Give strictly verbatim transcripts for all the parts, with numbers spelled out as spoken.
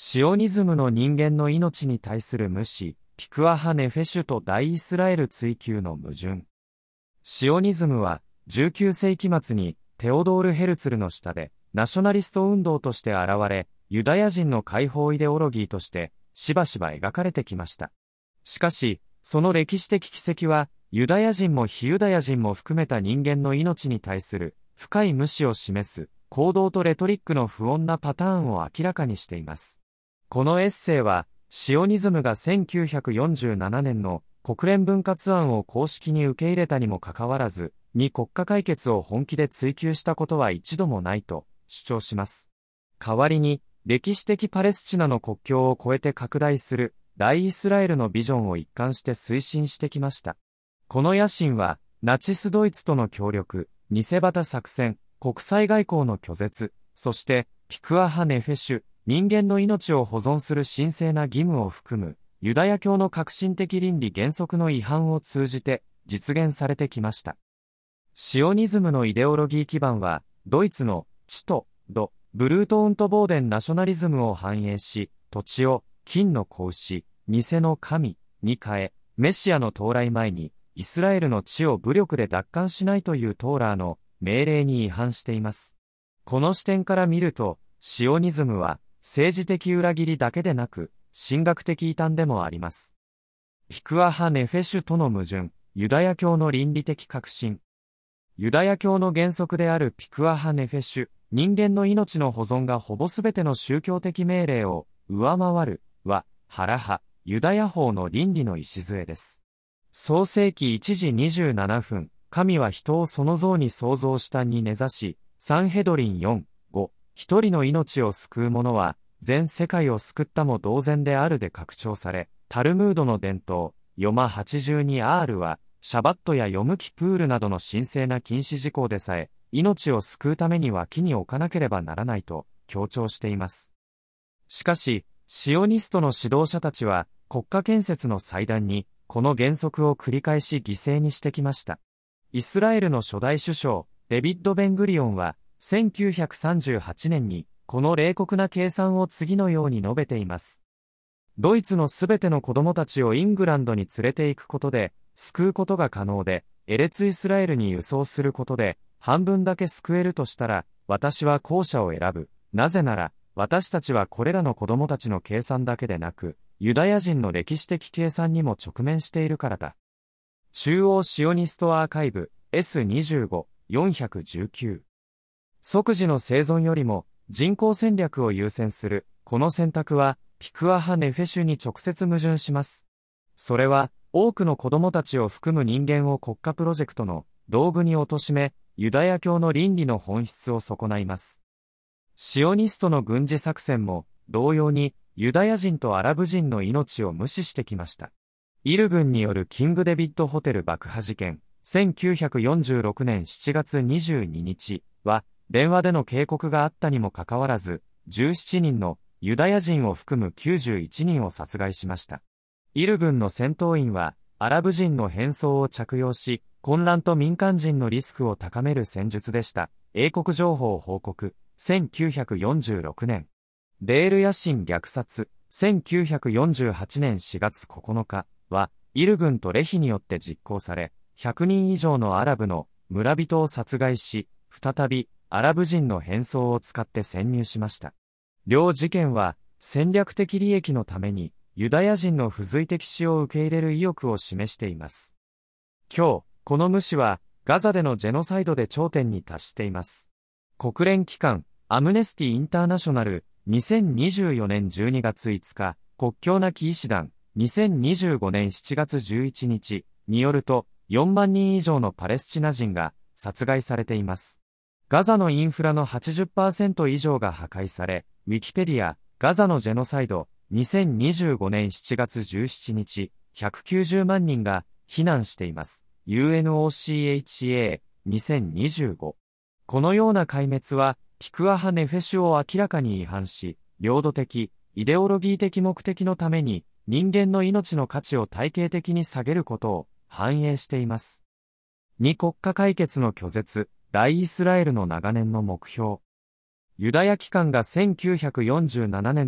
シオニズムの人間の命に対する無視、ピクア派ネフェシュと大イスラエル追求の矛盾。シオニズムは、じゅうきゅうせいき末に、テオドール・ヘルツルの下で、ナショナリスト運動として現れ、ユダヤ人の解放イデオロギーとして、しばしば描かれてきました。しかし、その歴史的軌跡は、ユダヤ人も非ユダヤ人も含めた人間の命に対する、深い無視を示す、行動とレトリックの不穏なパターンを明らかにしています。このエッセイは、シオニズムがせんきゅうひゃくよんじゅうななねんの国連分割案を公式に受け入れたにもかかわらず、に国家解決を本気で追求したことは一度もないと主張します。代わりに、歴史的パレスチナの国境を越えて拡大する大イスラエルのビジョンを一貫して推進してきました。この野心は、ナチスドイツとの協力、偽旗作戦、国際外交の拒絶、そして、ピクア派ネフェシュ、人間の命を保存する神聖な義務を含む、ユダヤ教の革新的倫理原則の違反を通じて、実現されてきました。シオニズムのイデオロギー基盤は、ドイツの、チト、ド、ブルート・ウント・ボーデンナショナリズムを反映し、土地を、金の子牛、偽の神、に変え、メシアの到来前に、イスラエルの地を武力で奪還しないというトーラーの命令に違反しています。この視点から見ると、シオニズムは、政治的裏切りだけでなく、神学的異端でもあります。ピクア派ネフェシュとの矛盾、ユダヤ教の倫理的革新。ユダヤ教の原則であるピクア派ネフェシュ、人間の命の保存がほぼすべての宗教的命令を上回る、は、ハラ派、ユダヤ法の倫理の礎です。創世記いちじにじゅうななふん、神は人をその像に創造したに根ざし、サンヘドリンよん、ご、一人の命を救う者は、全世界を救ったも同然であるで拡張され、タルムードの伝統、ヨマ はちじゅうにアール は、シャバットやヨムキプールなどの神聖な禁止事項でさえ、命を救うために脇に置かなければならないと強調しています。しかし、シオニストの指導者たちは、国家建設の祭壇に、この原則を繰り返し犠牲にしてきました。イスラエルの初代首相、デビッド・ベングリオンは、せんきゅうひゃくさんじゅうはちねんに、この冷酷な計算を次のように述べています。ドイツのすべての子供たちをイングランドに連れて行くことで、救うことが可能で、エレツイスラエルに輸送することで、半分だけ救えるとしたら、私は後者を選ぶ。なぜなら、私たちはこれらの子供たちの計算だけでなく、ユダヤ人の歴史的計算にも直面しているからだ。中央シオニストアーカイブ エスにじゅうご、よんひゃくじゅうきゅう。即時の生存よりも人口戦略を優先する、この選択は、ピクア派ネフェシュに直接矛盾します。それは、多くの子供たちを含む人間を国家プロジェクトの道具に貶め、ユダヤ教の倫理の本質を損ないます。シオニストの軍事作戦も、同様に、ユダヤ人とアラブ人の命を無視してきました。イル軍によるキングデビッドホテル爆破事件、せんきゅうひゃくよんじゅうろくねんしちがつにじゅうににちは、電話での警告があったにもかかわらず、じゅうしちにんのユダヤ人を含むきゅうじゅういちにんを殺害しました。イル軍の戦闘員は、アラブ人の変装を着用し、混乱と民間人のリスクを高める戦術でした。英国情報報告、せんきゅうひゃくよんじゅうろくねん。デール野心虐殺、せんきゅうひゃくよんじゅうはちねんしがつここのかは、イル軍とレヒによって実行され、ひゃくにん以上のアラブの村人を殺害し、再びアラブ人の変装を使って潜入しました。両事件は戦略的利益のためにユダヤ人の付随的死を受け入れる意欲を示しています。今日、この無視はガザでのジェノサイドで頂点に達しています。国連機関、アムネスティ・インターナショナル、にせんにじゅうよねんじゅうにがついつか、国境なき医師団、にせんにじゅうごねんしちがつじゅういちにちによると、よんまんにん以上のパレスチナ人が殺害されています。ガザのインフラの はちじゅっパーセント 以上が破壊され、ウィキペディア、ガザのジェノサイド、にせんにじゅうごねんしちがつじゅうしちにち、ひゃくきゅうじゅうまんにんが避難しています。ユーエヌオーシーエイチエーにせんにじゅうご。このような壊滅は、ピクア派ネフェシュを明らかに違反し、領土的、イデオロギー的目的のために、人間の命の価値を体系的に下げることを反映しています。に国家解決の拒絶、大イスラエルの長年の目標。ユダヤ機関がせんきゅうひゃくよんじゅうななねんの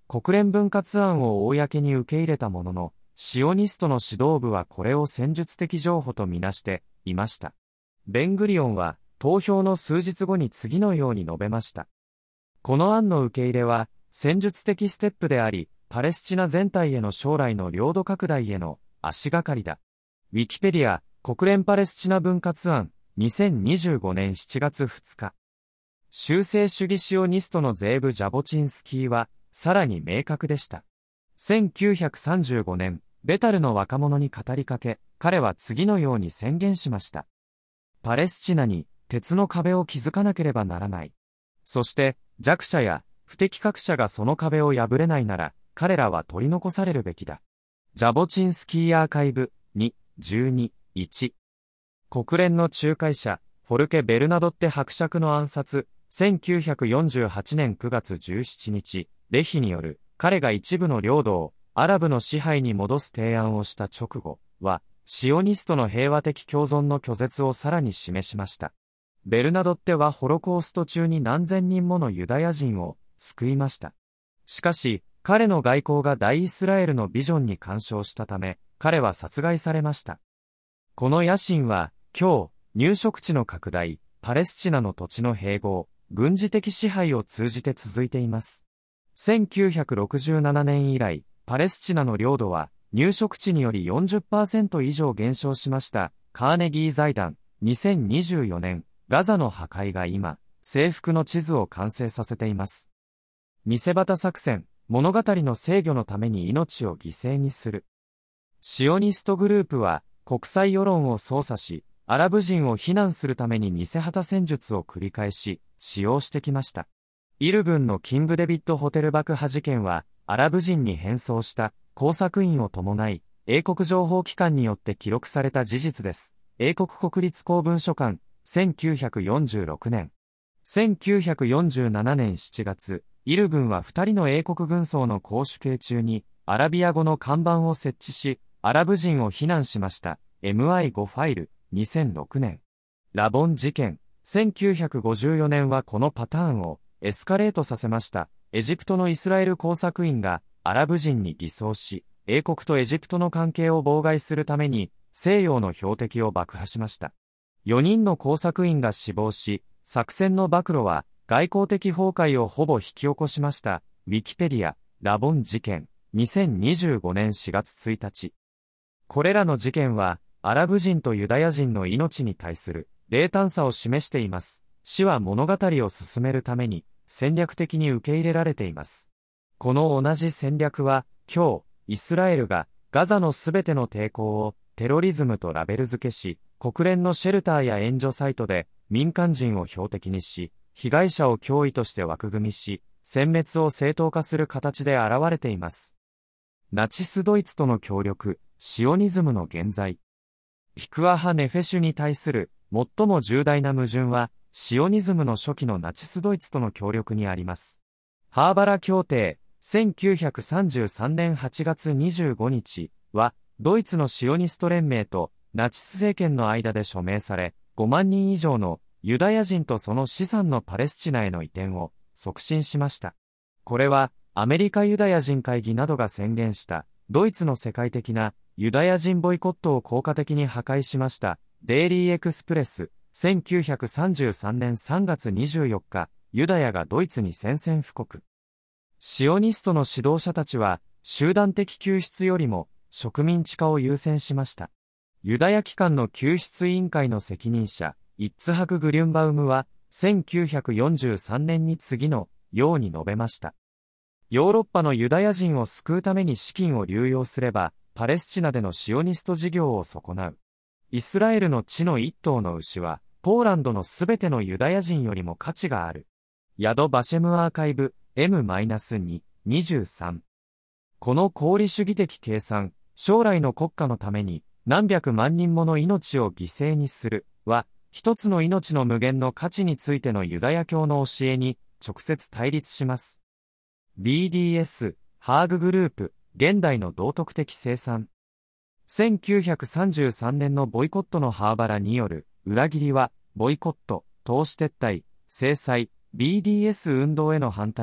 国連分割案を公に受け入れたものの、シオニストの指導部はこれを戦術的譲歩とみなしていました。ベングリオンは投票の数日後に次のように述べました。この案の受け入れは戦術的ステップであり、パレスチナ全体への将来の領土拡大への足がかりだ。ウィキペディア、国連パレスチナ分割案、にせんにじゅうごねんしちがつふつか。修正主義シオニストのゼーブ・ジャボチンスキーは、さらに明確でした。せんきゅうひゃくさんじゅうごねん、ベタルの若者に語りかけ、彼は次のように宣言しました。パレスチナに鉄の壁を築かなければならない。そして、弱者や不適格者がその壁を破れないなら、彼らは取り残されるべきだ。ジャボチンスキーアーカイブ、に、じゅうに、いち。国連の仲介者、フォルケ・ベルナドッテ伯爵の暗殺、せんきゅうひゃくよんじゅうはちねんくがつじゅうしちにち、レヒによる、彼が一部の領土を、アラブの支配に戻す提案をした直後は、シオニストの平和的共存の拒絶をさらに示しました。ベルナドッテはホロコースト中に何千人ものユダヤ人を救いました。しかし、彼の外交が大イスラエルのビジョンに干渉したため、彼は殺害されました。この野心は、今日、入植地の拡大、パレスチナの土地の併合、軍事的支配を通じて続いています。せんきゅうひゃくろくじゅうななねん以来、パレスチナの領土は、入植地により よんじゅっパーセント 以上減少しました。カーネギー財団、にせんにじゅうよねん、ガザの破壊が今、征服の地図を完成させています。見せ旗作戦、物語の制御のために命を犠牲にする。シオニストグループは、国際世論を操作し、アラブ人を非難するために見せ旗戦術を繰り返し、使用してきました。イル軍のキングデビッドホテル爆破事件は、アラブ人に変装した工作員を伴い、英国情報機関によって記録された事実です。英国国立公文書館、せんきゅうひゃくよんじゅうろくねん。せんきゅうひゃくよんじゅうななねんしちがつ、イル軍は二人の英国軍曹の公主刑中に、アラビア語の看板を設置し、アラブ人を非難しました。エムアイファイル、にせんろくねん。ラボン事件、せんきゅうひゃくごじゅうよねんはこのパターンをエスカレートさせました。エジプトのイスラエル工作員がアラブ人に偽装し、英国とエジプトの関係を妨害するために西洋の標的を爆破しました。よにんの工作員が死亡し、作戦の暴露は外交的崩壊をほぼ引き起こしました。ウィキペディア、ラボン事件、にせんにじゅうごねんしがつついたち。これらの事件は、アラブ人とユダヤ人の命に対する冷淡さを示しています。死は物語を進めるために戦略的に受け入れられています。この同じ戦略は、今日、イスラエルがガザのすべての抵抗をテロリズムとラベル付けし、国連のシェルターや援助サイトで民間人を標的にし、被害者を脅威として枠組みし、殲滅を正当化する形で現れています。ナチスドイツとの協力、シオニズムの現在。ピクア派ネフェシュに対する最も重大な矛盾は、シオニズムの初期のナチスドイツとの協力にあります。ハーバラ協定、せんきゅうひゃくさんじゅうさんねんはちがつにじゅうごにちは、ドイツのシオニスト連盟とナチス政権の間で署名され、ごまんにん以上のユダヤ人とその資産のパレスチナへの移転を促進しました。これは、アメリカユダヤ人会議などが宣言した、ドイツの世界的なユダヤ人ボイコットを効果的に破壊しました。デイリーエクスプレス、せんきゅうひゃくさんじゅうさんねんさんがつにじゅうよっか、ユダヤがドイツに宣戦布告。シオニストの指導者たちは、集団的救出よりも植民地化を優先しました。ユダヤ機関の救出委員会の責任者、イッツハク・グリュンバウムは、せんきゅうひゃくよんじゅうさんねんに次のように述べました。ヨーロッパのユダヤ人を救うために資金を流用すれば、パレスチナでのシオニスト事業を損なう。イスラエルの地の一頭の牛は、ポーランドのすべてのユダヤ人よりも価値がある。ヤド・バシェムアーカイブ エムに にじゅうさん。この功利主義的計算、将来の国家のために何百万人もの命を犠牲にするは、一つの命の無限の価値についてのユダヤ教の教えに直接対立します。ビーディーエス、ハーググループ、現代の道徳的生産。せんきゅうひゃくさんじゅうさんねんのボイコットのハーバラによる裏切りは、ボイコット、投資撤退、制裁、ビーディーエス 運動への反対に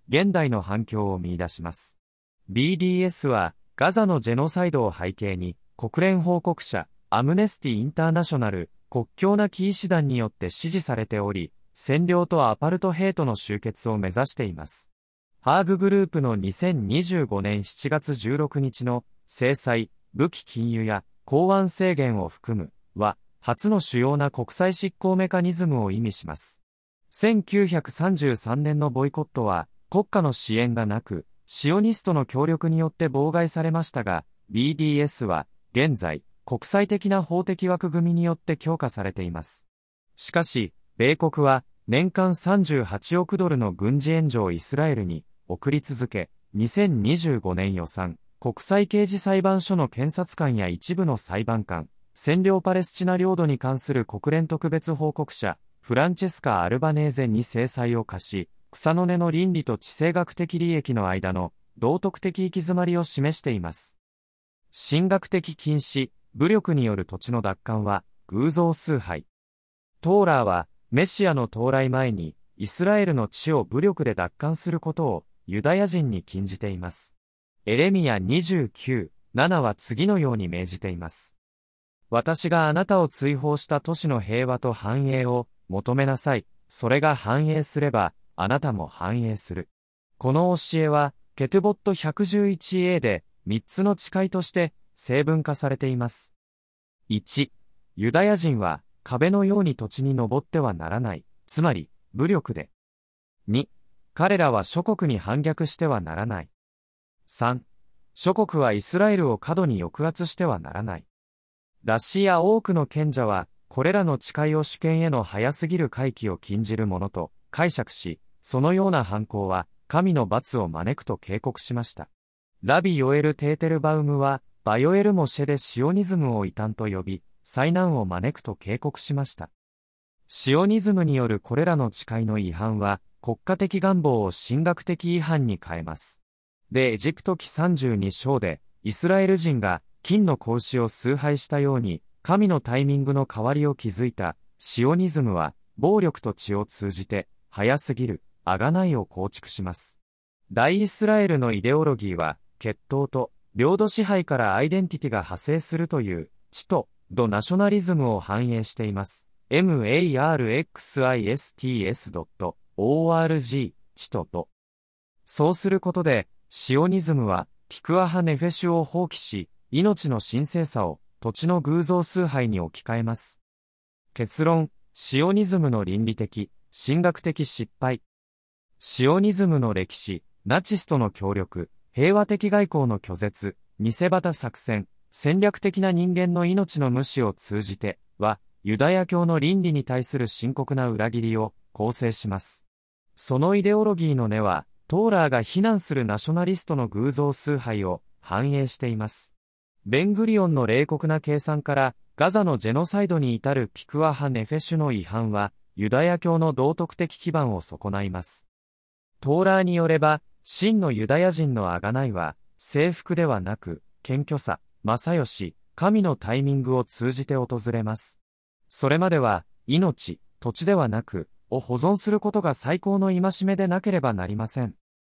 現代の反響を見出します。ビーディーエス は、ガザのジェノサイドを背景に、国連報告者、アムネスティ・インターナショナル、国境なき医師団によって支持されており、占領とアパルトヘイトの終結を目指しています。ハーググループのにせんにじゅうごねんしちがつじゅうろくにちの制裁、武器禁輸や港湾制限を含むは、初の主要な国際執行メカニズムを意味します。せんきゅうひゃくさんじゅうさんねんのボイコットは、国家の支援がなく、シオニストの協力によって妨害されましたが、ビーディーエス は、現在、国際的な法的枠組みによって強化されています。しかし、米国は、年間さんじゅうはちおくドルの軍事援助をイスラエルに送り続け、にせんにじゅうごねん予算、国際刑事裁判所の検察官や一部の裁判官、占領パレスチナ領土に関する国連特別報告者、フランチェスカ・アルバネーゼに制裁を課し、草の根の倫理と地政学的利益の間の道徳的行き詰まりを示しています。神学的禁止、武力による土地の奪還は偶像崇拝。トーラーはメシアの到来前にイスラエルの地を武力で奪還することをユダヤ人に禁じています。エレミヤにじゅうきゅう、ななは次のように命じています。私があなたを追放した都市の平和と繁栄を求めなさい。それが繁栄すれば、あなたも繁栄する。この教えは、ケトゥボット ひゃくじゅういちエー でみっつの誓いとして成文化されています。いち、ユダヤ人は壁のように土地に登ってはならない。つまり、武力で。に、彼らは諸国に反逆してはならない。さん、諸国はイスラエルを過度に抑圧してはならない。ラシア多くの賢者は、これらの誓いを主権への早すぎる回帰を禁じるものと解釈し、そのような犯行は神の罰を招くと警告しました。ラビ・ヨエル・テーテルバウムは、バヨエル・モシェでシオニズムを異端と呼び、災難を招くと警告しました。シオニズムによるこれらの誓いの違反は、国家的願望を神学的違反に変えます。で、エジプト記さんじゅうに章で、イスラエル人が金の子牛を崇拝したように、神のタイミングの代わりを築いたシオニズムは、暴力と血を通じて、早すぎる、贖いを構築します。大イスラエルのイデオロギーは、血統と領土支配からアイデンティティが派生するという、地とドナショナリズムを反映しています。マルクシストドットオーアールジー 地とド。そうすることで、シオニズムは、ピクアハネフェシュを放棄し、命の神聖さを土地の偶像崇拝に置き換えます。結論、シオニズムの倫理的、神学的失敗。シオニズムの歴史、ナチスとの協力、平和的外交の拒絶、偽旗作戦、戦略的な人間の命の無視を通じては、ユダヤ教の倫理に対する深刻な裏切りを構成します。そのイデオロギーの根は、トーラーが非難するナショナリストの偶像崇拝を反映しています。ベングリオンの冷酷な計算からガザのジェノサイドに至るピクアハ・ネフェシュの違反はユダヤ教の道徳的基盤を損ないます。トーラーによれば真のユダヤ人の贖いは征服ではなく謙虚さ、正義、神のタイミングを通じて訪れます。それまでは命、土地ではなくを保存することが最高の戒めでなければなりません。